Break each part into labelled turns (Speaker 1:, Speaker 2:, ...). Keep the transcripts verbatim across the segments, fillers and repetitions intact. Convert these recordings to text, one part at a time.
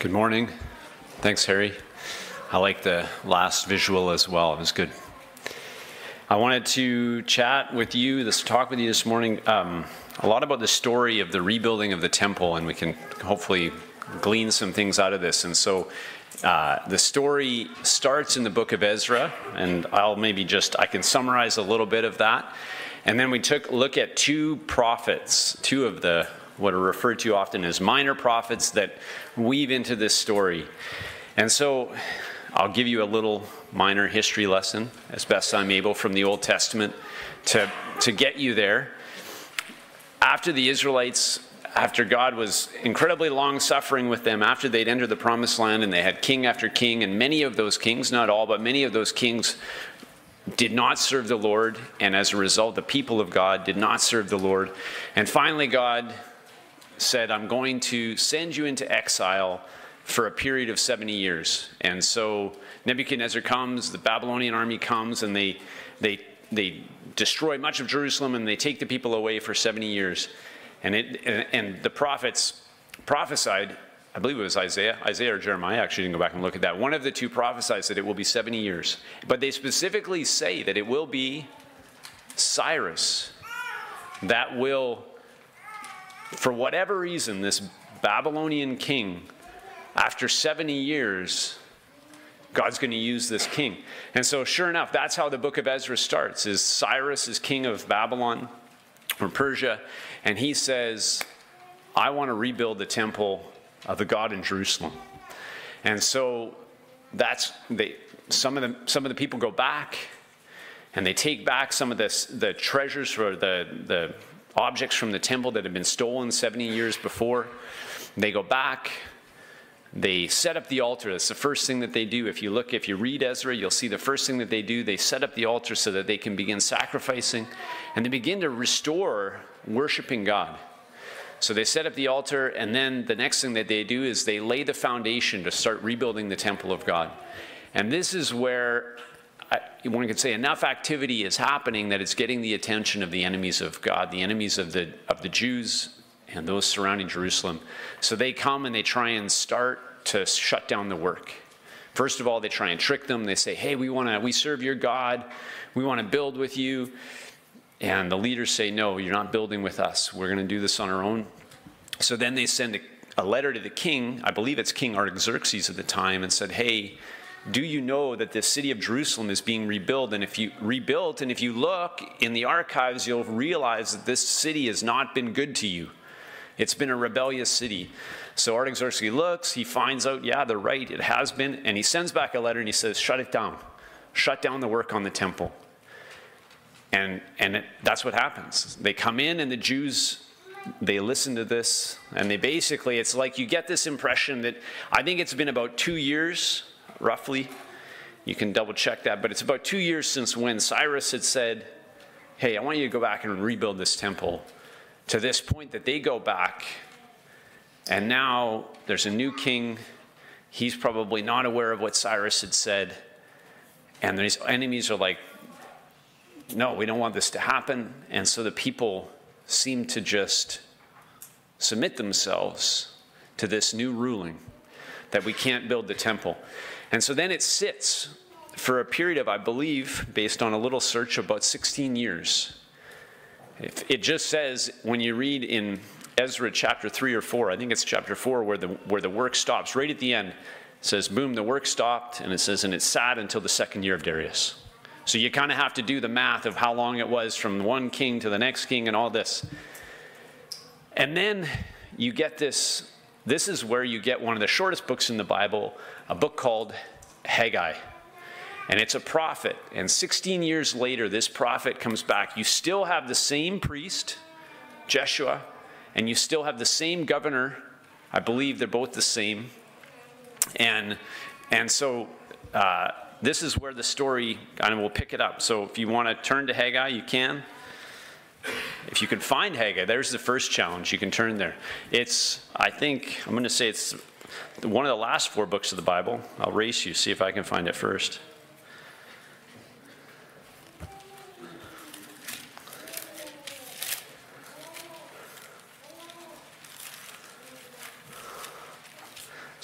Speaker 1: Good morning. Thanks, Harry. I like the last visual as well. It was good. I wanted to chat with you, this talk with you this morning, um, a lot about the story of the rebuilding of the temple, and we can hopefully glean some things out of this. And so uh, the story starts in the book of Ezra, and I'll maybe just, I can summarize a little bit of that. And then we took a look at two prophets, two of the what are referred to often as minor prophets that weave into this story. And so I'll give you a little minor history lesson as best I'm able from the Old Testament to, to get you there. After the Israelites, after God was incredibly long-suffering with them, after they'd entered the Promised Land and they had king after king, and many of those kings, not all, but many of those kings did not serve the Lord, and as a result, the people of God did not serve the Lord. And finally, God said, I'm going to send you into exile for a period of seventy years. And so Nebuchadnezzar comes, the Babylonian army comes, and they they they destroy much of Jerusalem, and they take the people away for seventy years. And it and, and the prophets prophesied, I believe it was Isaiah, Isaiah or Jeremiah, actually didn't go back and look at that. One of the two prophesied that it will be seventy years. But they specifically say that it will be Cyrus that will, for whatever reason, this Babylonian king, after seventy years, God's going to use this king. And so sure enough, that's how the book of Ezra starts, is Cyrus is king of Babylon or Persia, and he says, I want to rebuild the temple of the God in Jerusalem. And so that's, they, some of the, some of the people go back, and they take back some of this, the treasures for the, the objects from the temple that had been stolen seventy years before. They go back, they set up the altar. That's the first thing that they do. If you look, if you read Ezra, you'll see the first thing that they do, they set up the altar so that they can begin sacrificing, and they begin to restore worshiping God. So they set up the altar, and then the next thing that they do is they lay the foundation to start rebuilding the temple of God. And this is where I, one could say enough activity is happening that it's getting the attention of the enemies of God, the enemies of the of the Jews and those surrounding Jerusalem. So they come and they try and start to shut down the work. First of all, they try and trick them. They say, hey, we want to, we serve your God. We want to build with you. And the leaders say, no, you're not building with us. We're going to do this on our own. So then they send a, a letter to the king, I believe it's King Artaxerxes at the time, and said, hey, do you know that the city of Jerusalem is being rebuilt? And if you rebuilt, and if you look in the archives, you'll realize that this city has not been good to you. It's been a rebellious city. So Artaxerxes looks, he finds out, yeah, they're right, it has been, and he sends back a letter and he says, shut it down. Shut down the work on the temple. And, and it, that's what happens. They come in, and the Jews, they listen to this, and they basically, it's like you get this impression that, I think it's been about two years, roughly. You can double check that, but it's about two years since when Cyrus had said, hey, I want you to go back and rebuild this temple, to this point that they go back, and now there's a new king. He's probably not aware of what Cyrus had said, and these enemies are like, no, we don't want this to happen. And so the people seem to just submit themselves to this new ruling that we can't build the temple. And so then it sits for a period of, I believe, based on a little search, about sixteen years. It just says, when you read in Ezra chapter three or four, I think it's chapter four, where the, where the work stops, right at the end, it says, boom, the work stopped, and it says, and it sat until the second year of Darius. So you kind of have to do the math of how long it was from one king to the next king and all this. And then you get this, this is where you get one of the shortest books in the Bible, a book called Haggai. And it's a prophet. And sixteen years later, this prophet comes back. You still have the same priest, Jeshua, and you still have the same governor. I believe they're both the same. And, and so uh, this is where the story, and we'll pick it up. So if you want to turn to Haggai, you can. If you can find Haggai, there's the first challenge. You can turn there. It's, I think, I'm going to say it's one of the last four books of the Bible. I'll race you, see if I can find it first.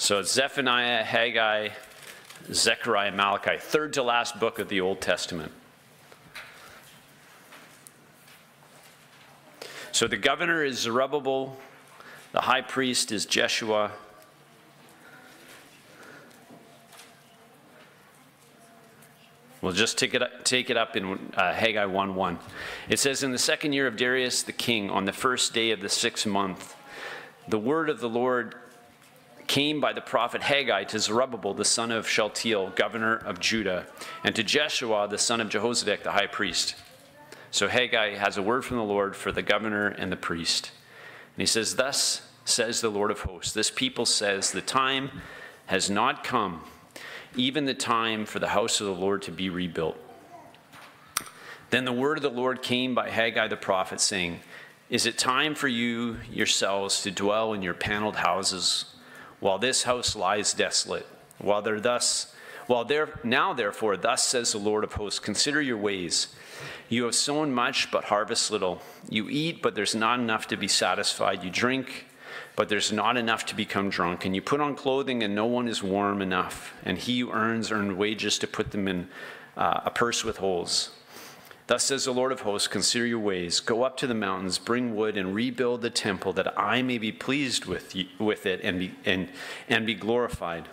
Speaker 1: So it's Zephaniah, Haggai, Zechariah, Malachi, third to last book of the Old Testament. So the governor is Zerubbabel, the high priest is Jeshua. We'll just take it up, take it up in uh, Haggai one one. It says, in the second year of Darius the king, on the first day of the sixth month, the word of the Lord came by the prophet Haggai to Zerubbabel, the son of Shealtiel, governor of Judah, and to Jeshua, the son of Jehozadak, the high priest. So Haggai has a word from the Lord for the governor and the priest. And he says, thus says the Lord of hosts, this people says, the time has not come, even the time for the house of the Lord to be rebuilt. Then the word of the Lord came by Haggai the prophet, saying, is it time for you yourselves to dwell in your paneled houses, while this house lies desolate? While there thus, while there now therefore, thus says the Lord of hosts, consider your ways. You have sown much, but harvest little. You eat, but there's not enough to be satisfied. You drink, but there's not enough to become drunk. And you put on clothing, and no one is warm enough. And he who earns, earned wages to put them in uh, a purse with holes. Thus says the Lord of hosts, consider your ways. Go up to the mountains, bring wood, and rebuild the temple, that I may be pleased with you, with it and be, and, and be glorified.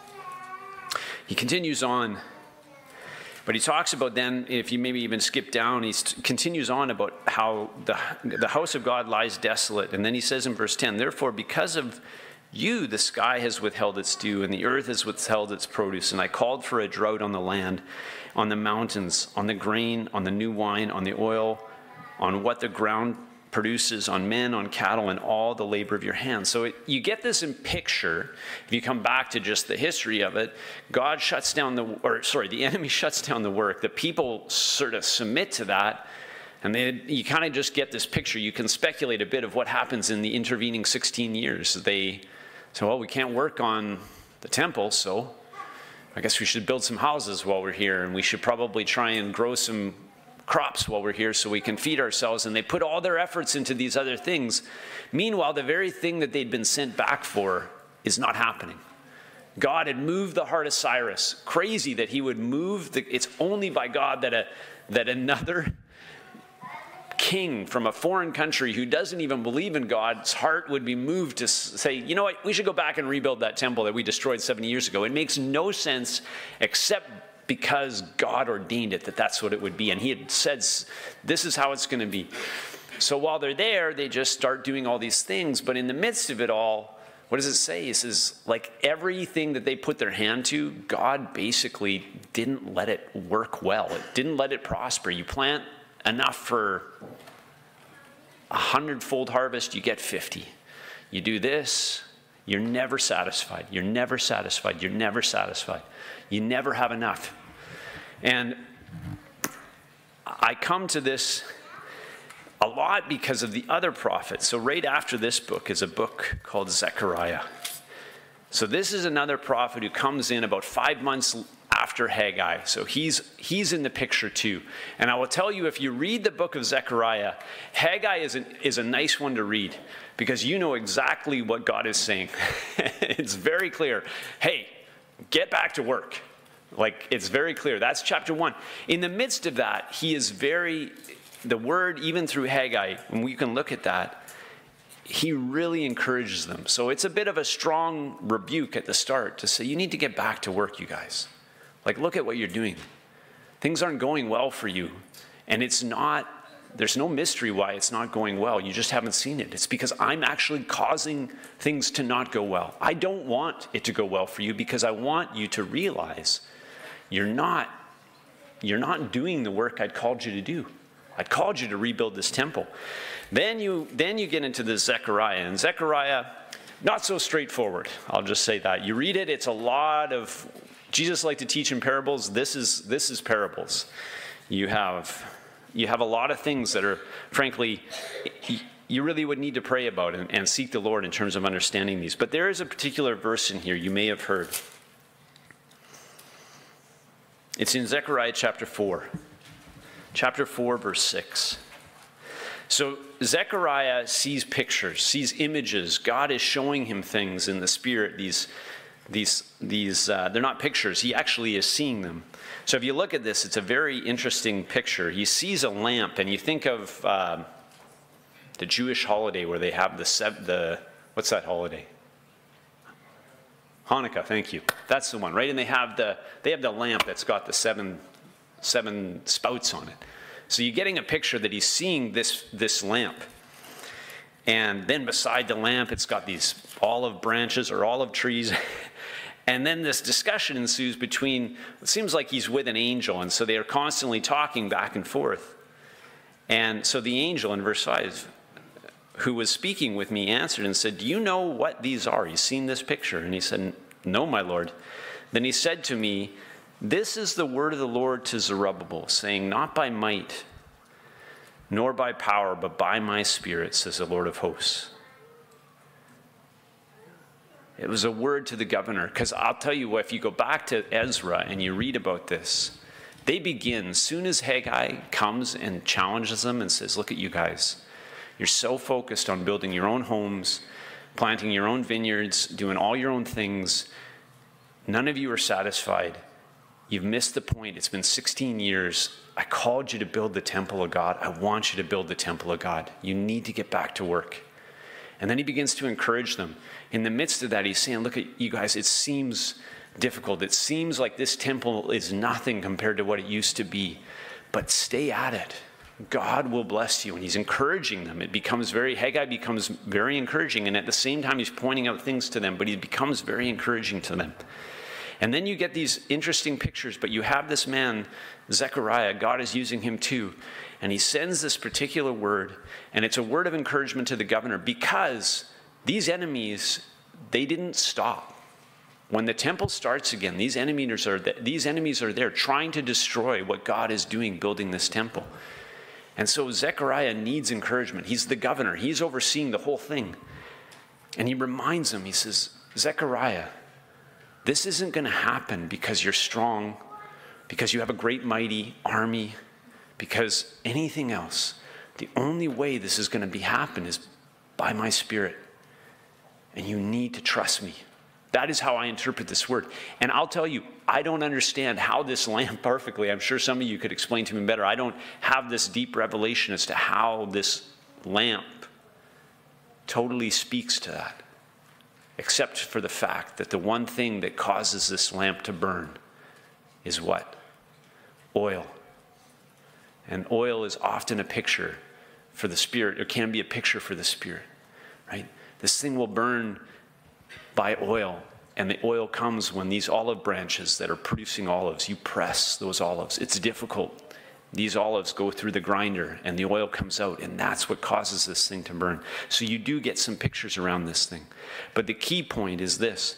Speaker 1: He continues on, but he talks about then, if you maybe even skip down, he continues on about how the, the house of God lies desolate. And then he says in verse ten, therefore, because of you, the sky has withheld its dew, and the earth has withheld its produce. And I called for a drought on the land, on the mountains, on the grain, on the new wine, on the oil, on what the ground produces, on men, on cattle, and all the labor of your hands. So it, you get this in picture. If you come back to just the history of it, God shuts down the, or sorry, the enemy shuts down the work. The people sort of submit to that. And they, you kind of just get this picture. You can speculate a bit of what happens in the intervening sixteen years. They say, well, we can't work on the temple, so I guess we should build some houses while we're here, and we should probably try and grow some crops while we're here so we can feed ourselves. And they put all their efforts into these other things. Meanwhile, the very thing that they'd been sent back for is not happening. God had moved the heart of Cyrus. Crazy that he would move. The, it's only by God that, a, that another king from a foreign country who doesn't even believe in God's heart would be moved to say, you know what, we should go back and rebuild that temple that we destroyed seventy years ago. It makes no sense except because God ordained it, that that's what it would be. And he had said, this is how it's going to be. So while they're there, they just start doing all these things. But in the midst of it all, what does it say? It says, like everything that they put their hand to, God basically didn't let it work well. It didn't let it prosper. You plant enough for a hundredfold harvest, you get fifty. You do this, you're never satisfied. You're never satisfied. You're never satisfied. You never have enough. And I come to this a lot because of the other prophets. So right after this book is a book called Zechariah. So this is another prophet who comes in about five months after Haggai. So he's, he's in the picture too. And I will tell you, if you read the book of Zechariah, Haggai is, an, is a nice one to read because you know exactly what God is saying. It's very clear. Hey, get back to work. Like, it's very clear. That's chapter one. In the midst of that, he is very, the word, even through Haggai, and we can look at that, he really encourages them. So it's a bit of a strong rebuke at the start to say, you need to get back to work, you guys. Like, look at what you're doing. Things aren't going well for you. And it's not, there's no mystery why it's not going well. You just haven't seen it. It's because I'm actually causing things to not go well. I don't want it to go well for you because I want you to realize you're not, you're not doing the work I'd called you to do. I called you to rebuild this temple. Then you, then you get into the Zechariah. And Zechariah, not so straightforward. I'll just say that. You read it, it's a lot of, Jesus liked to teach in parables. This is, this is parables. You have, you have a lot of things that are, frankly, you really would need to pray about and, and seek the Lord in terms of understanding these. But there is a particular verse in here you may have heard. It's in Zechariah chapter four. Chapter four, verse six. So Zechariah sees pictures, sees images. God is showing him things in the spirit, these, These, these uh, they're not pictures. He actually is seeing them. So if you look at this, it's a very interesting picture. He sees a lamp, and you think of uh, the Jewish holiday where they have the, sev- the, what's that holiday? Hanukkah, thank you. That's the one, right? And they have the, they have the lamp that's got the seven, seven spouts on it. So you're getting a picture that he's seeing this, this lamp. And then beside the lamp, it's got these olive branches or olive trees. And then this discussion ensues between, it seems like he's with an angel, and so they are constantly talking back and forth. And so the angel in verse five, who was speaking with me, answered and said, do you know what these are? He's seen this picture. And he said, no, my Lord. Then he said to me, this is the word of the Lord to Zerubbabel, saying, not by might, nor by power, but by my Spirit, says the Lord of hosts. It was a word to the governor, because I'll tell you what, if you go back to Ezra and you read about this, they begin, as soon as Haggai comes and challenges them and says, look at you guys, you're so focused on building your own homes, planting your own vineyards, doing all your own things, none of you are satisfied. You've missed the point. It's been sixteen years. I called you to build the temple of God. I want you to build the temple of God. You need to get back to work. And then he begins to encourage them. In the midst of that, he's saying, look at you guys, it seems difficult. It seems like this temple is nothing compared to what it used to be. But stay at it. God will bless you. And he's encouraging them. It becomes very, Haggai becomes very encouraging. And at the same time, he's pointing out things to them, but he becomes very encouraging to them. And then you get these interesting pictures, but you have this man, Zechariah, God is using him too. And he sends this particular word, and it's a word of encouragement to the governor, because these enemies, they didn't stop. When the temple starts again, these enemies are, these enemies are there trying to destroy what God is doing building this temple. And so Zechariah needs encouragement. He's the governor. He's overseeing the whole thing. And he reminds him, he says, Zechariah, this isn't going to happen because you're strong, because you have a great mighty army, because anything else. The only way this is going to be happen is by my Spirit. And you need to trust me. That is how I interpret this word. And I'll tell you, I don't understand how this lamp perfectly. I'm sure some of you could explain to me better. I don't have this deep revelation as to how this lamp totally speaks to that, except for the fact that the one thing that causes this lamp to burn is what? Oil. And oil is often a picture for the Spirit. It can be a picture for the Spirit, right? This thing will burn by oil, and the oil comes when these olive branches that are producing olives, you press those olives. It's difficult. These olives go through the grinder, and the oil comes out, and that's what causes this thing to burn. So you do get some pictures around this thing. But the key point is this,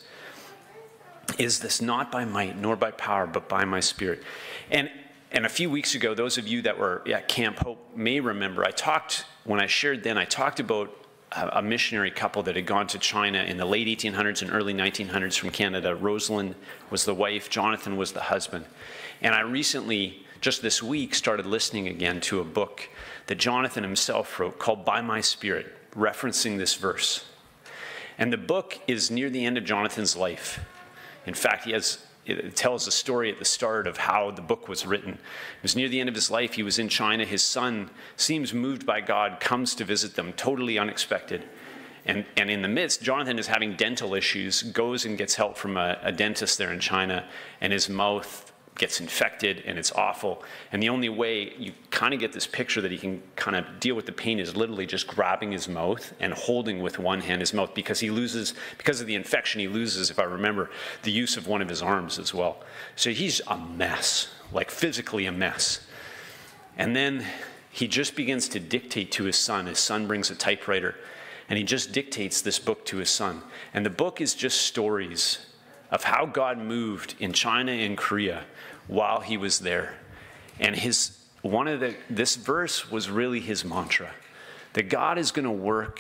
Speaker 1: is this not by might nor by power, but by my Spirit. And And a few weeks ago, those of you that were at Camp Hope may remember, I talked, when I shared then, I talked about a, a missionary couple that had gone to China in the late eighteen hundreds and early nineteen hundreds from Canada. Rosalind was the wife, Jonathan was the husband. And I recently, just this week, started listening again to a book that Jonathan himself wrote called By My Spirit, referencing this verse. And the book is near the end of Jonathan's life. In fact, he has... It tells a story at the start of how the book was written. It was near the end of his life. He was in China. His son seems moved by God, comes to visit them, totally unexpected. And, and in the midst, Jonathan is having dental issues, goes and gets help from a, a dentist there in China, and his mouth gets infected, and it's awful. And the only way you kind of get this picture that he can kind of deal with the pain is literally just grabbing his mouth and holding with one hand his mouth, because he loses, because of the infection, he loses, if I remember, the use of one of his arms as well. So he's a mess, like physically a mess. And then he just begins to dictate to his son. His son brings a typewriter, and he just dictates this book to his son. And the book is just stories of how God moved in China and Korea while he was there. And his one of the this verse was really his mantra, that God is going to work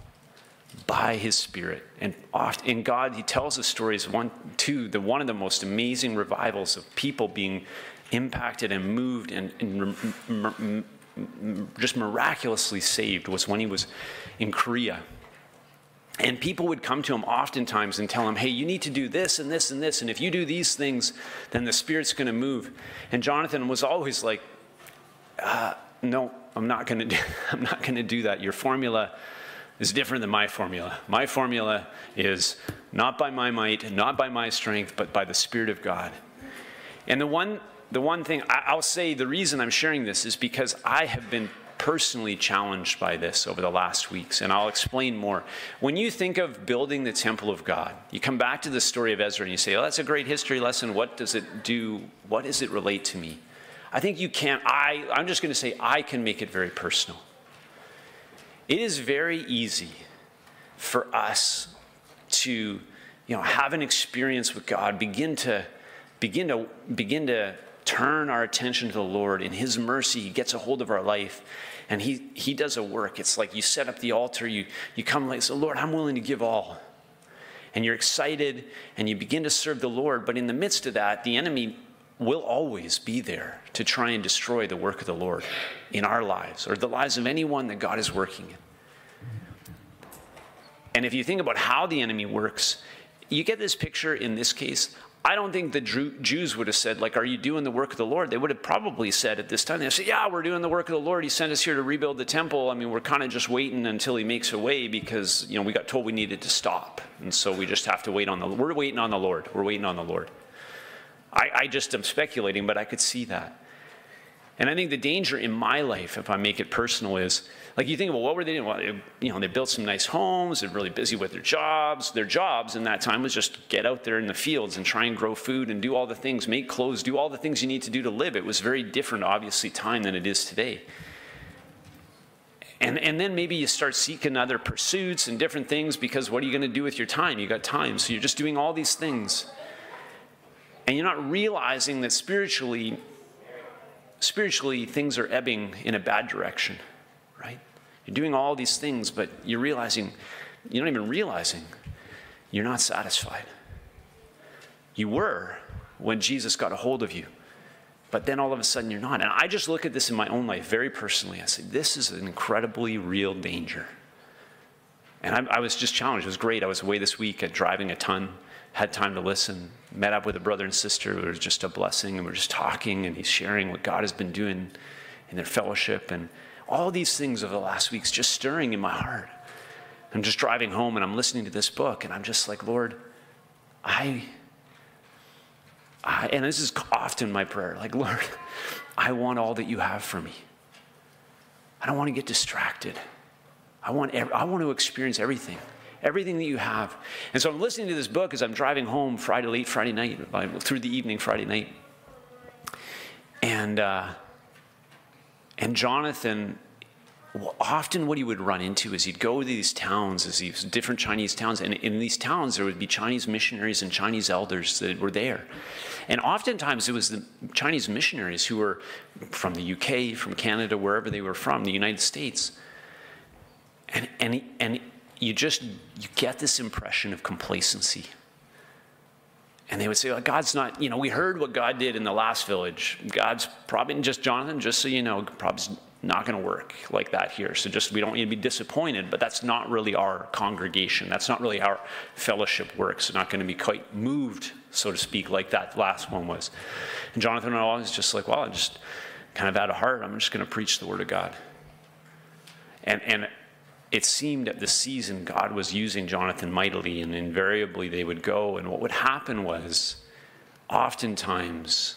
Speaker 1: by his Spirit. And often in God, he tells us stories, one, two, the one of the most amazing revivals of people being impacted and moved and, and just miraculously saved was when he was in Korea. And people would come to him oftentimes and tell him, hey, you need to do this and this and this. And if you do these things, then the Spirit's going to move. And Jonathan was always like, uh, no, I'm not going to do, I'm not going to do that. Your formula is different than my formula. My formula is not by my might, not by my strength, but by the Spirit of God. And the one, the one thing, I, I'll say the reason I'm sharing this is because I have been personally challenged by this over the last weeks, and I'll explain more. When you think of building the temple of God, you come back to the story of Ezra and you say, oh, that's a great history lesson. What does it do? What does it relate to me? I think you can't, I, I'm just going to say I can make it very personal. It is very easy for us to, you know, have an experience with God, begin to, begin to, begin to turn our attention to the Lord. In his mercy, he gets a hold of our life, and he, he does a work. It's like you set up the altar, you, you come like, so Lord, I'm willing to give all. And you're excited, and you begin to serve the Lord. But in the midst of that, the enemy will always be there to try and destroy the work of the Lord in our lives, or the lives of anyone that God is working in. And if you think about how the enemy works, you get this picture in this case. I don't think the Jews would have said, like, are you doing the work of the Lord? They would have probably said at this time, they'd say, yeah, we're doing the work of the Lord. He sent us here to rebuild the temple. I mean, we're kind of just waiting until he makes a way because, you know, we got told we needed to stop. And so we just have to wait on the, we're waiting on the Lord. We're waiting on the Lord. I, I just am speculating, but I could see that. And I think the danger in my life, if I make it personal, is, like, you think, well, what were they doing? Well, they, you know, they built some nice homes. They're really busy with their jobs. Their jobs in that time was just get out there in the fields and try and grow food and do all the things, make clothes, do all the things you need to do to live. It was very different, obviously, time than it is today. And, and then maybe you start seeking other pursuits and different things because what are you going to do with your time? You got time, so you're just doing all these things. And you're not realizing that spiritually, spiritually things are ebbing in a bad direction, right? You're doing all these things, but you're realizing, you're not even realizing you're not satisfied. You were when Jesus got a hold of you, but then all of a sudden you're not. And I just look at this in my own life very personally. I say, this is an incredibly real danger. And I, I was just challenged. It was great. I was away this week at driving a ton. Had time to listen, met up with a brother and sister. It was just a blessing, and we're just talking, and he's sharing what God has been doing in their fellowship, and all these things over the last weeks just stirring in my heart. I'm just driving home, and I'm listening to this book, and I'm just like, Lord, I, I and this is often my prayer, like, Lord, I want all that you have for me. I don't want to get distracted. I want, I want to experience everything. Everything that you have. And so I'm listening to this book as I'm driving home Friday, late Friday night, through the evening Friday night. And, uh, and Jonathan, often what he would run into is he'd go to these towns, as these different Chinese towns, and in these towns there would be Chinese missionaries and Chinese elders that were there. And oftentimes it was the Chinese missionaries who were from the U K, from Canada, wherever they were from, the United States. And, and, and you just, you get this impression of complacency. And they would say, well, God's not, you know, we heard what God did in the last village. God's probably, just Jonathan, just so you know, probably not going to work like that here. So just, we don't need to be disappointed, but that's not really our congregation. That's not really how our fellowship works. We're not going to be quite moved, so to speak, like that last one was. And Jonathan and I was just like, well, I just kind of out of heart, I'm just going to preach the word of God. And, and, it seemed at the season God was using Jonathan mightily, and invariably they would go, and what would happen was oftentimes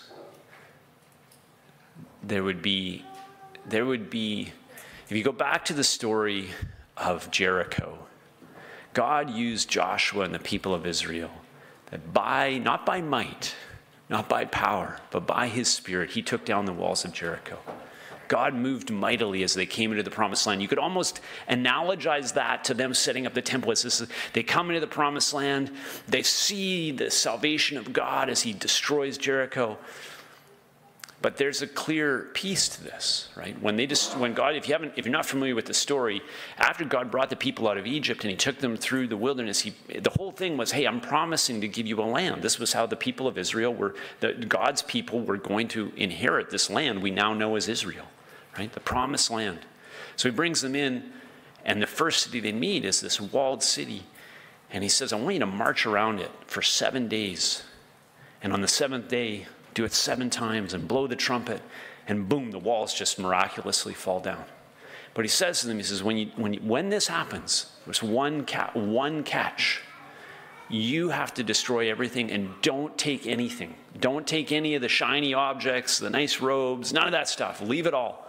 Speaker 1: there would be, there would be, if you go back to the story of Jericho, God used Joshua and the people of Israel that by, not by might, not by power, but by his Spirit, he took down the walls of Jericho. God moved mightily as they came into the promised land. You could almost analogize that to them setting up the temple. It's this, they come into the promised land, they see the salvation of God as he destroys Jericho. But there's a clear piece to this, right? When they just, when God, if you haven't, if you're not familiar with the story, after God brought the people out of Egypt and he took them through the wilderness, he, the whole thing was, hey, I'm promising to give you a land. This was how the people of Israel were, the, God's people were going to inherit this land we now know as Israel, right? The promised land. So he brings them in, And the first city they meet is this walled city. And he says, I want you to march around it for seven days. And on the seventh day, do it seven times and blow the trumpet. And boom, the walls just miraculously fall down. But he says to them, he says, when, you, when, you, when this happens, there's one, ca- one catch. You have to destroy everything and don't take anything. Don't take any of the shiny objects, the nice robes, none of that stuff. Leave it all.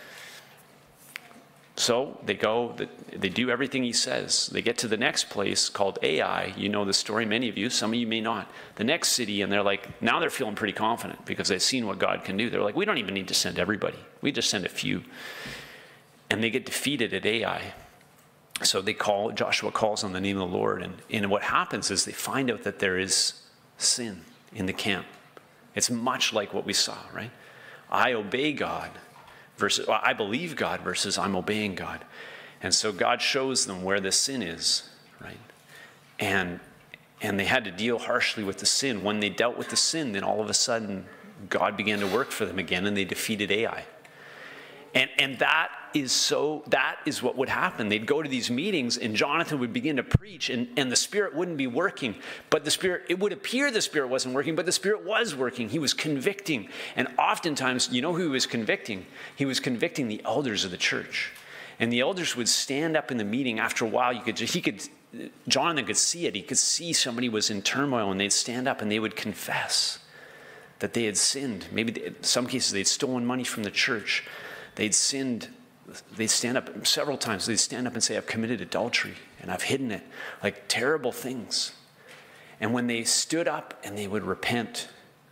Speaker 1: So they go, they do everything he says. They get to the next place called Ai. You know the story, many of you, some of you may not. The next city, and they're like, now they're feeling pretty confident because they've seen what God can do. They're like, we don't even need to send everybody. We just send a few. And they get defeated at Ai. So they call, Joshua calls on the name of the Lord. And, and what happens is they find out that there is sin in the camp. It's much like what we saw, right? I obey God. Versus, well, I believe God versus I'm obeying God. And so God shows them where the sin is, right? And, and they had to deal harshly with the sin. When they dealt with the sin, then all of a sudden, God began to work for them again, and they defeated Ai. And, and that is so, that is what would happen. They'd go to these meetings, and Jonathan would begin to preach, and, and the Spirit wouldn't be working. But the Spirit, it would appear the Spirit wasn't working, but the Spirit was working. He was convicting. And oftentimes, you know who he was convicting? He was convicting the elders of the church. And the elders would stand up in the meeting. After a while, you could, he could, Jonathan could see it. He could see somebody was in turmoil, and they'd stand up and they would confess that they had sinned. Maybe they, in some cases they'd stolen money from the church. They'd sinned. They'd stand up several times. They'd stand up and say, I've committed adultery and I've hidden it. Like terrible things. And when they stood up and they would repent,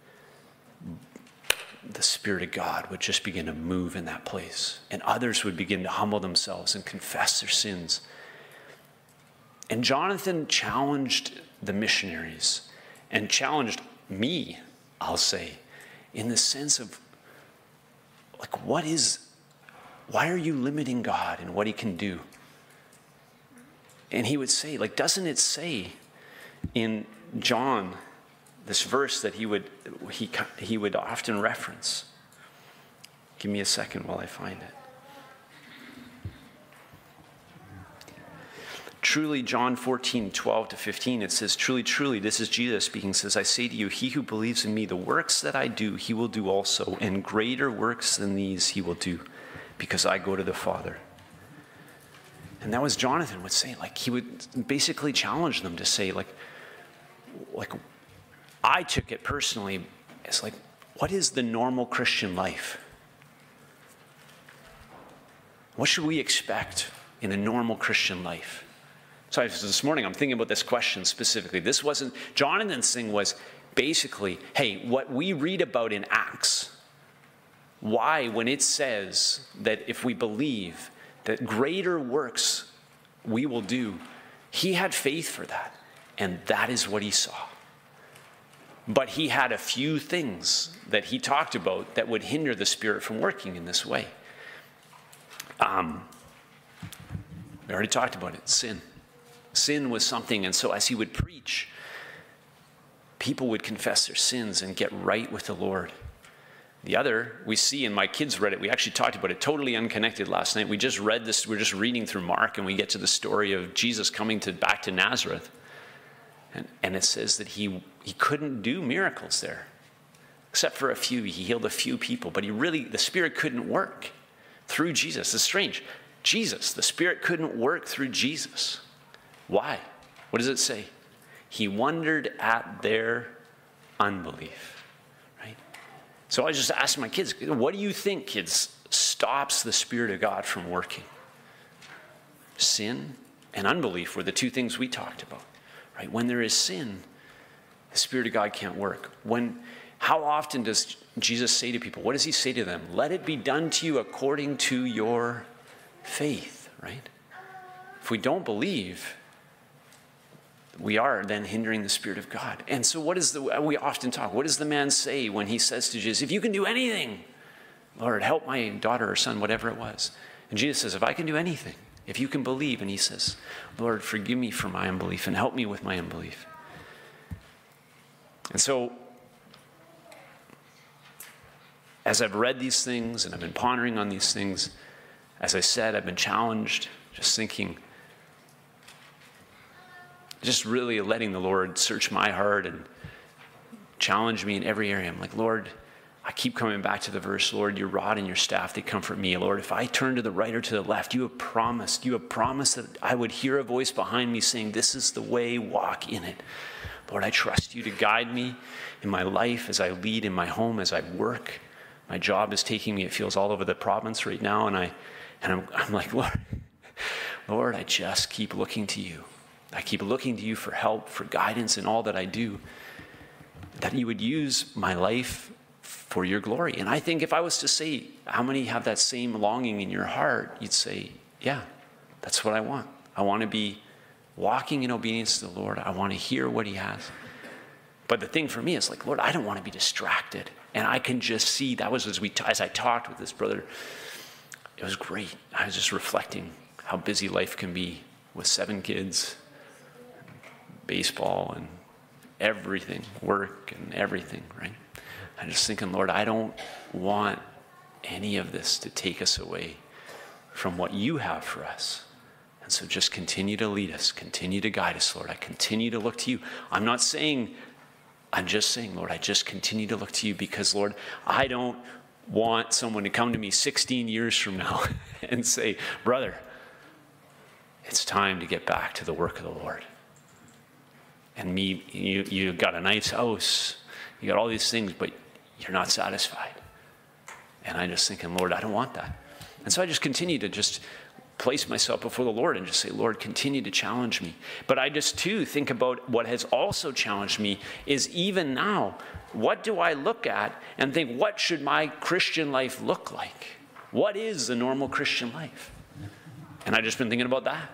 Speaker 1: the Spirit of God would just begin to move in that place. And others would begin to humble themselves and confess their sins. And Jonathan challenged the missionaries and challenged me, I'll say, in the sense of, like, what is, why are you limiting God and what he can do? And he would say, like, doesn't it say in John, this verse that he would, he, he would often reference? Give me a second while I find it. Truly, John fourteen, twelve to fifteen, it says, truly, truly, this is Jesus speaking, says, I say to you, he who believes in me, the works that I do, he will do also, and greater works than these he will do, because I go to the Father. And that was Jonathan would say, like, he would basically challenge them to say, like, like, I took it personally as like, what is the normal Christian life? What should we expect in a normal Christian life? So this morning, I'm thinking about this question specifically. This wasn't, Jonathan's thing was basically, hey, what we read about in Acts, why, when it says that if we believe that greater works we will do, he had faith for that. And that is what he saw. But he had a few things that he talked about that would hinder the Spirit from working in this way. Um, we already talked about it, sin. Sin was something, and so as he would preach, people would confess their sins and get right with the Lord. The other, we see, and my kids read it, we actually talked about it, totally unconnected last night. We just read this, we're just reading through Mark, and we get to the story of Jesus coming to back to Nazareth. And, and it says that he, he couldn't do miracles there, except for a few. He healed a few people, but he really, the Spirit couldn't work through Jesus. It's strange. Jesus, the Spirit couldn't work through Jesus. Why? What does it say? He wondered at their unbelief, right? So I just asked my kids, what do you think, kids, stops the Spirit of God from working? Sin and unbelief were the two things we talked about, right? When there is sin, the Spirit of God can't work. When, how often does Jesus say to people, what does he say to them? Let it be done to you according to your faith, right? If we don't believe, we are then hindering the Spirit of God. And so what is the, we often talk, what does the man say when he says to Jesus, if you can do anything, Lord, help my daughter or son, whatever it was. And Jesus says, if I can do anything, if you can believe, and he says, Lord, forgive me for my unbelief and help me with my unbelief. And so, as I've read these things and I've been pondering on these things, as I said, I've been challenged just thinking, just really letting the Lord search my heart and challenge me in every area. I'm like, Lord, I keep coming back to the verse, Lord, your rod and your staff, they comfort me. Lord, if I turn to the right or to the left, you have promised, you have promised that I would hear a voice behind me saying, this is the way, walk in it. Lord, I trust you to guide me in my life as I lead in my home, as I work. My job is taking me, it feels all over the province right now. And, I, and I'm, I'm like, Lord, Lord, I just keep looking to you. I keep looking to you for help, for guidance in all that I do, that you would use my life for your glory. And I think if I was to say, how many have that same longing in your heart? You'd say, yeah, that's what I want. I want to be walking in obedience to the Lord. I want to hear what he has. But the thing for me is like, Lord, I don't want to be distracted. And I can just see, that was as we as I talked with this brother, it was great. I was just reflecting how busy life can be with seven kids, baseball and everything, work and everything, right? I'm just thinking, Lord, I don't want any of this to take us away from what you have for us. And so just continue to lead us, continue to guide us, Lord. I continue to look to you. I'm not saying, I'm just saying, Lord, I just continue to look to you because, Lord, I don't want someone to come to me sixteen years from now and say, brother, it's time to get back to the work of the Lord. And me, you, you got a nice house, you got all these things, but you're not satisfied. And I'm just thinking, Lord, I don't want that. And so I just continue to just place myself before the Lord and just say, Lord, continue to challenge me. But I just too think about what has also challenged me is even now, what do I look at and think, what should my Christian life look like? What is the normal Christian life? And I've just been thinking about that.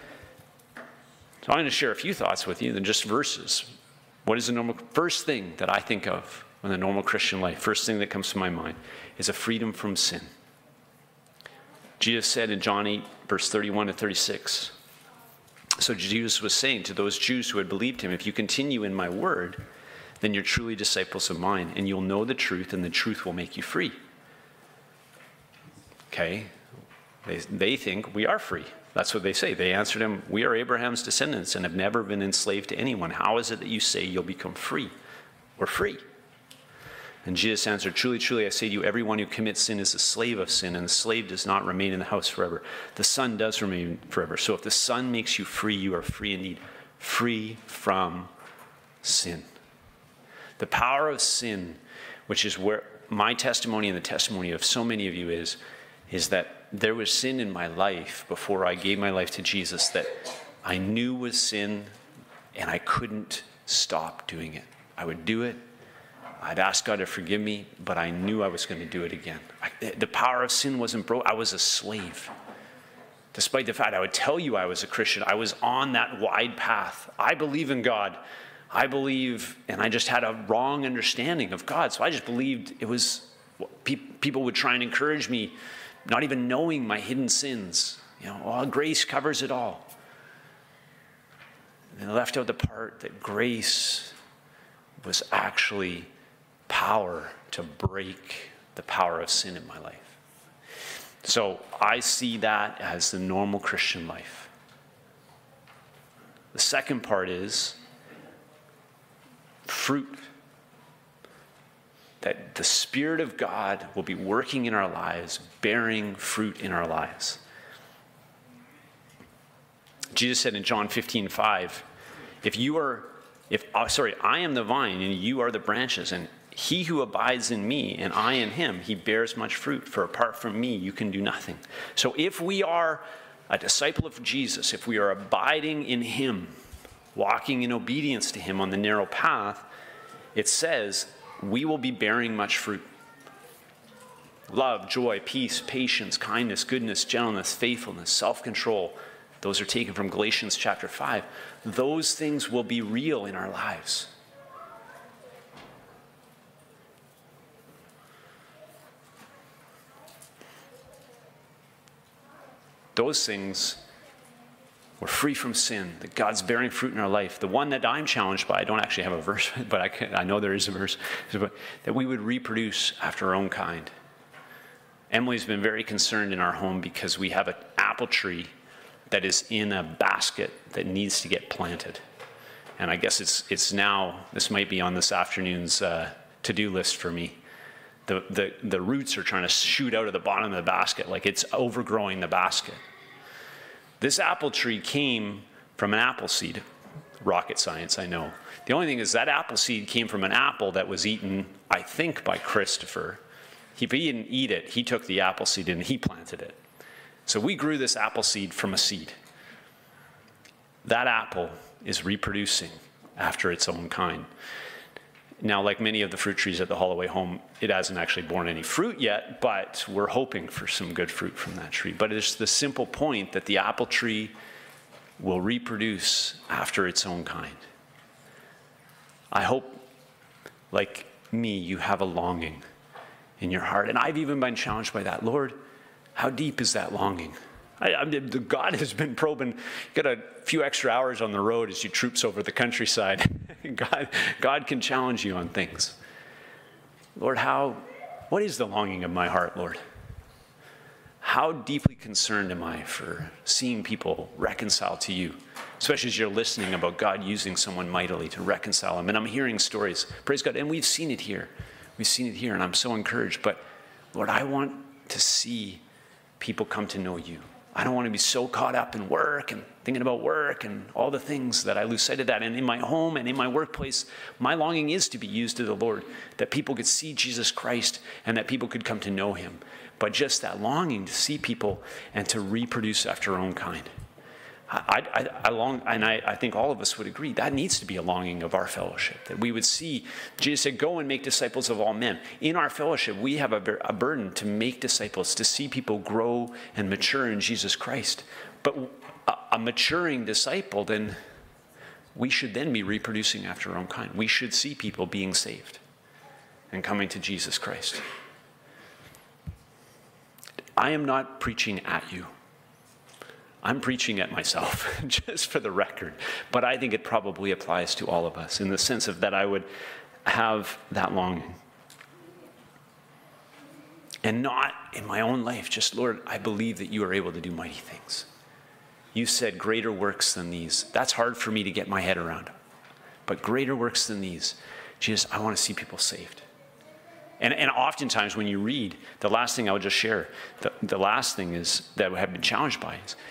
Speaker 1: So I'm going to share a few thoughts with you than just verses. What is the normal, first thing that I think of in the normal Christian life, first thing that comes to my mind is a freedom from sin. Jesus said in John eight, verse thirty-one to thirty-six, so Jesus was saying to those Jews who had believed him, if you continue in my word, then you're truly disciples of mine, and you'll know the truth, and the truth will make you free. Okay, they, they think we are free. That's what they say. They answered him, we are Abraham's descendants and have never been enslaved to anyone. How is it that you say you'll become free? We're free. And Jesus answered, truly, truly, I say to you, everyone who commits sin is a slave of sin, and the slave does not remain in the house forever. The Son does remain forever. So if the Son makes you free, you are free indeed. Free from sin. The power of sin, which is where my testimony and the testimony of so many of you is, is that there was sin in my life before I gave my life to Jesus that I knew was sin, and I couldn't stop doing it. I would do it. I'd ask God to forgive me, but I knew I was going to do it again. I, the power of sin wasn't broken. I was a slave. Despite the fact I would tell you I was a Christian, I was on that wide path. I believe in God. I believe, and I just had a wrong understanding of God. So I just believed it was, pe- people would try and encourage me, not even knowing my hidden sins. You know, oh, grace covers it all. And they left out the part that grace was actually power to break the power of sin in my life. So I see that as the normal Christian life. The second part is fruit. That the Spirit of God will be working in our lives, bearing fruit in our lives. Jesus said in John fifteen five, if you are, if, oh, sorry, I am the vine and you are the branches, and he who abides in me and I in him, he bears much fruit, for apart from me, you can do nothing. So if we are a disciple of Jesus, if we are abiding in him, walking in obedience to him on the narrow path, it says we will be bearing much fruit. Love, joy, peace, patience, kindness, goodness, gentleness, faithfulness, self-control. Those are taken from Galatians chapter five. Those things will be real in our lives. Those things, we're free from sin, that God's bearing fruit in our life. The one that I'm challenged by, I don't actually have a verse, but I, can, I know there is a verse, that we would reproduce after our own kind. Emily's been very concerned in our home because we have an apple tree that is in a basket that needs to get planted. And I guess it's it's now, this might be on this afternoon's uh, to-do list for me. The, the, the roots are trying to shoot out of the bottom of the basket, like it's overgrowing the basket. This apple tree came from an apple seed. Rocket science, I know. The only thing is that apple seed came from an apple that was eaten, I think, by Christopher. He, but he didn't eat it. He took the apple seed and he planted it. So we grew this apple seed from a seed. That apple is reproducing after its own kind. Now, like many of the fruit trees at the Holloway home, it hasn't actually borne any fruit yet, but we're hoping for some good fruit from that tree. But it's the simple point that the apple tree will reproduce after its own kind. I hope, like me, you have a longing in your heart. And I've even been challenged by that. Lord, how deep is that longing? I, I mean, God has been probing. You got a few extra hours on the road as you troops over the countryside. God, God can challenge you on things. Lord, how, what is the longing of my heart, Lord? How deeply concerned am I for seeing people reconcile to you, especially as you're listening about God using someone mightily to reconcile them. And I'm hearing stories, praise God, and we've seen it here. We've seen it here, and I'm so encouraged. But Lord, I want to see people come to know you. I don't want to be so caught up in work and thinking about work and all the things that I lose sight of that. And in my home and in my workplace, my longing is to be used to the Lord, that people could see Jesus Christ and that people could come to know him. But just that longing to see people and to reproduce after our own kind. I, I, I long, and I, I think all of us would agree, that needs to be a longing of our fellowship, that we would see, Jesus said, go and make disciples of all men. In our fellowship, we have a, a burden to make disciples, to see people grow and mature in Jesus Christ. But a, a maturing disciple, then we should then be reproducing after our own kind. We should see people being saved and coming to Jesus Christ. I am not preaching at you. I'm preaching at myself, just for the record. But I think it probably applies to all of us in the sense of that I would have that longing. And not in my own life, just, Lord, I believe that you are able to do mighty things. You said greater works than these. That's hard for me to get my head around. But greater works than these. Jesus, I want to see people saved. And, and oftentimes when you read, the last thing I would just share, the, the last thing is that I have been challenged by is,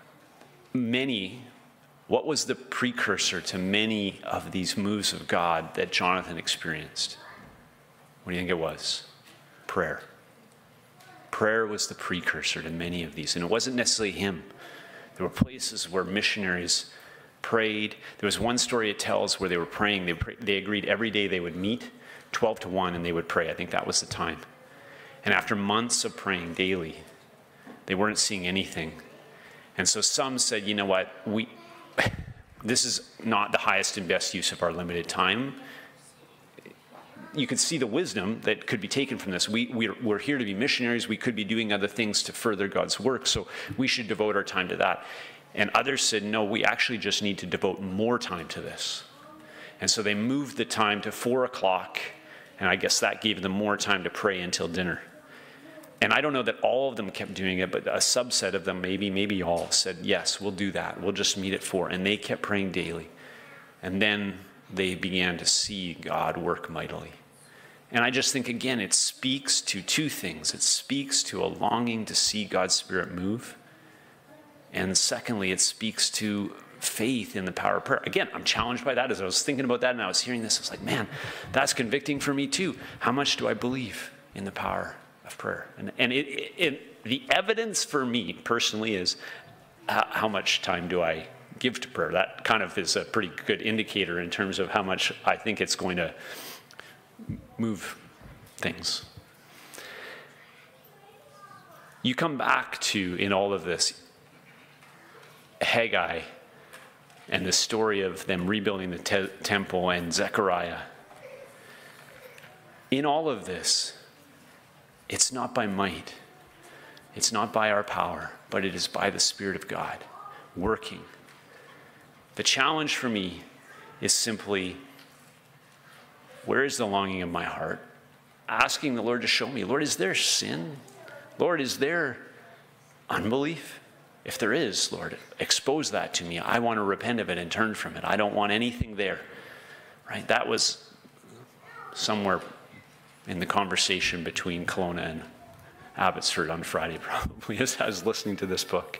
Speaker 1: many, what was the precursor to many of these moves of God that Jonathan experienced? What do you think it was? Prayer. Prayer was the precursor to many of these. And it wasn't necessarily him. There were places where missionaries prayed. There was one story it tells where they were praying. They, pray, they agreed every day they would meet, twelve to one, and they would pray. I think that was the time. And after months of praying daily, they weren't seeing anything. And so some said, you know what, we, this is not the highest and best use of our limited time. You could see the wisdom that could be taken from this. We, we're, we're here to be missionaries. We could be doing other things to further God's work, so we should devote our time to that. And others said, no, we actually just need to devote more time to this. And so they moved the time to four o'clock, and I guess that gave them more time to pray until dinner. And I don't know that all of them kept doing it, but a subset of them, maybe, maybe all, said, yes, we'll do that. We'll just meet at four. And they kept praying daily. And then they began to see God work mightily. And I just think, again, it speaks to two things. It speaks to a longing to see God's Spirit move. And secondly, it speaks to faith in the power of prayer. Again, I'm challenged by that. As I was thinking about that and I was hearing this, I was like, man, that's convicting for me too. How much do I believe in the power of prayer? And, and it, it, it, the evidence for me personally is how, how much time do I give to prayer. That kind of is a pretty good indicator in terms of how much I think it's going to move things. You come back to, in all of this, Haggai and the story of them rebuilding the te- temple and Zechariah. In all of this, it's not by might, it's not by our power, but it is by the Spirit of God working. The challenge for me is simply, where is the longing of my heart? Asking the Lord to show me, Lord, is there sin? Lord, is there unbelief? if there is, Lord, expose that to me. I want to repent of it and turn from it. I don't want anything there, right? That was somewhere in the conversation between Kelowna and Abbotsford on Friday, probably, as I was listening to this book.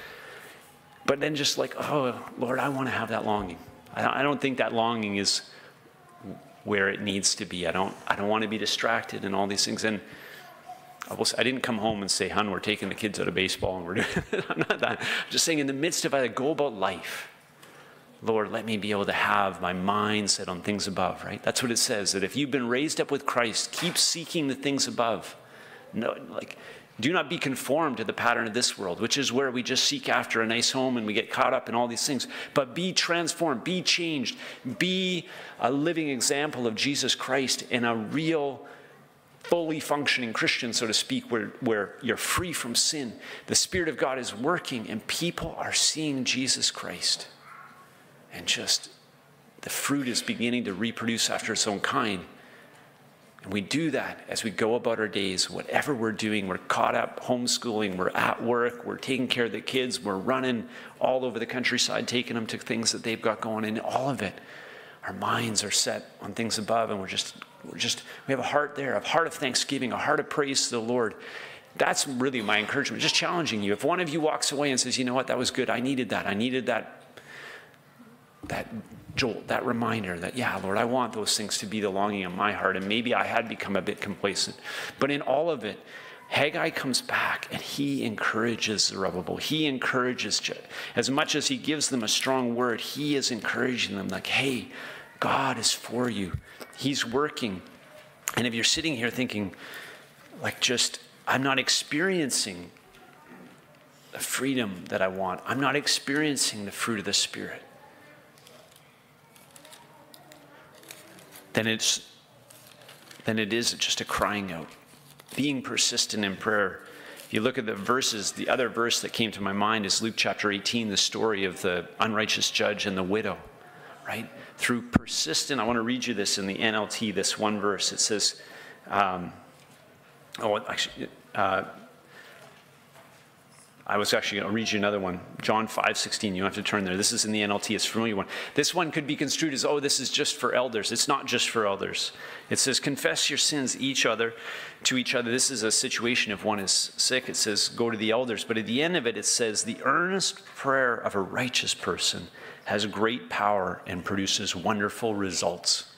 Speaker 1: But then just like, oh, Lord, I want to have that longing. I don't think that longing is where it needs to be. I don't I don't want to be distracted and all these things. And I, was, I didn't come home and say, hun, we're taking the kids out of baseball and we're doing it. I'm not that. I'm just saying in the midst of it, I go about life. Lord, let me be able to have my mind set on things above, right? That's what it says, that if you've been raised up with Christ, keep seeking the things above. No, like, do not be conformed to the pattern of this world, which is where we just seek after a nice home and we get caught up in all these things. But be transformed, be changed, be a living example of Jesus Christ and a real, fully functioning Christian, so to speak, where, where you're free from sin. The Spirit of God is working and people are seeing Jesus Christ. And just the fruit is beginning to reproduce after its own kind. And we do that as we go about our days, whatever we're doing. We're caught up homeschooling, we're at work, we're taking care of the kids, we're running all over the countryside, taking them to things that they've got going. And all of it, our minds are set on things above, and we're just, we're just, we have a heart there, a heart of thanksgiving, a heart of praise to the Lord. That's really my encouragement, just challenging you. If one of you walks away and says, you know what, that was good, I needed that, I needed that, that jolt, that reminder that, yeah, Lord, I want those things to be the longing of my heart. And maybe I had become a bit complacent. But in all of it, Haggai comes back and he encourages Zerubbabel. He encourages, as much as he gives them a strong word, he is encouraging them like, hey, God is for you. He's working. And if you're sitting here thinking, like, just, I'm not experiencing the freedom that I want. I'm not experiencing the fruit of the Spirit. Then it's, then it is just a crying out, being persistent in prayer. If you look at the verses, the other verse that came to my mind is Luke chapter eighteen, the story of the unrighteous judge and the widow, right? Through persistent, I want to read you this in the N L T, this one verse. It says, um, oh, actually, uh, I was actually going to read you another one. John five sixteen, you don't have to turn there. This is in the N L T, it's a familiar one. This one could be construed as, oh, this is just for elders. It's not just for elders. It says, confess your sins each other to each other. This is a situation if one is sick. It says, go to the elders. But at the end of it, it says, the earnest prayer of a righteous person has great power and produces wonderful results.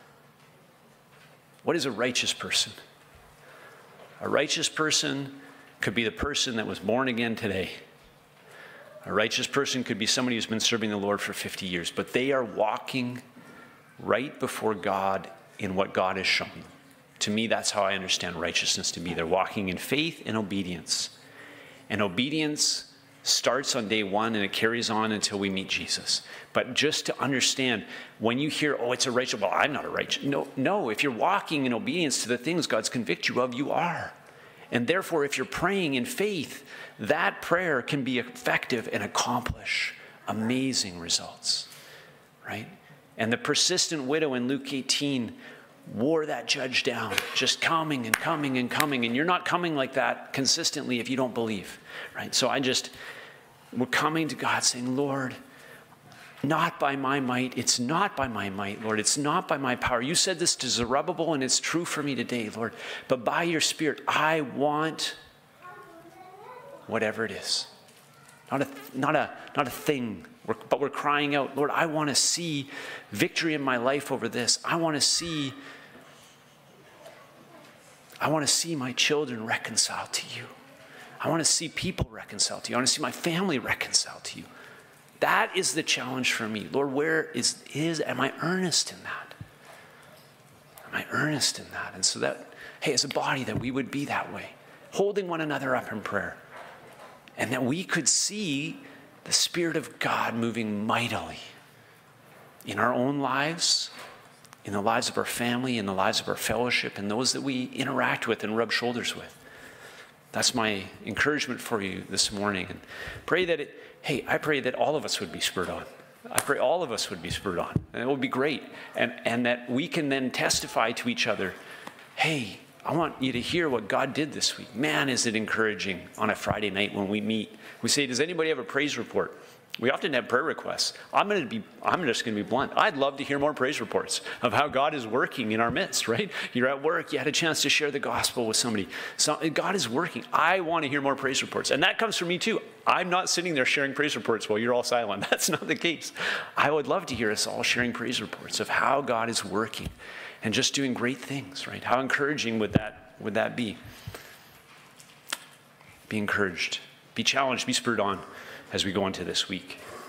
Speaker 1: What is a righteous person? A righteous person could be the person that was born again today. A righteous person could be somebody who's been serving the Lord for fifty years, but they are walking right before God in what God has shown them. To me, that's how I understand righteousness to be. They're walking in faith and obedience. And obedience starts on day one and it carries on until we meet Jesus. But just to understand, when you hear, oh, it's a righteous, well, I'm not a righteous. No, no, if you're walking in obedience to the things God's convict you of, you are. And therefore, if you're praying in faith, that prayer can be effective and accomplish amazing results, right? And the persistent widow in Luke eighteen wore that judge down, just coming and coming and coming. And you're not coming like that consistently if you don't believe, right? So I just, we're coming to God saying, Lord, not by my might, it's not by my might, Lord, it's not by my power. You said this to Zerubbabel, and it's true for me today, Lord. But by your Spirit, I want whatever it is. Not a, not a, not a thing, we're, but we're crying out, Lord, I want to see victory in my life over this. I want to see, I want to see my children reconciled to you. I want to see people reconciled to you. I want to see my family reconciled to you. That is the challenge for me. Lord, where is, is, am I earnest in that? Am I earnest in that? And so that, hey, as a body, that we would be that way, holding one another up in prayer. And that we could see the Spirit of God moving mightily in our own lives, in the lives of our family, in the lives of our fellowship, and those that we interact with and rub shoulders with. That's my encouragement for you this morning. And pray that it, hey, I pray that all of us would be spurred on. I pray all of us would be spurred on. And it would be great. And, and that we can then testify to each other, hey, I want you to hear what God did this week. Man, is it encouraging on a Friday night when we meet. We say, does anybody have a praise report? We often have prayer requests. I'm going to be, I'm just going to be blunt. I'd love to hear more praise reports of how God is working in our midst, right? You're at work, you had a chance to share the gospel with somebody. So God is working. I want to hear more praise reports. And that comes from me too. I'm not sitting there sharing praise reports while you're all silent. That's not the case. I would love to hear us all sharing praise reports of how God is working and just doing great things, right? How encouraging would that, would that be? Be encouraged. Be challenged. Be spurred on as we go into this week.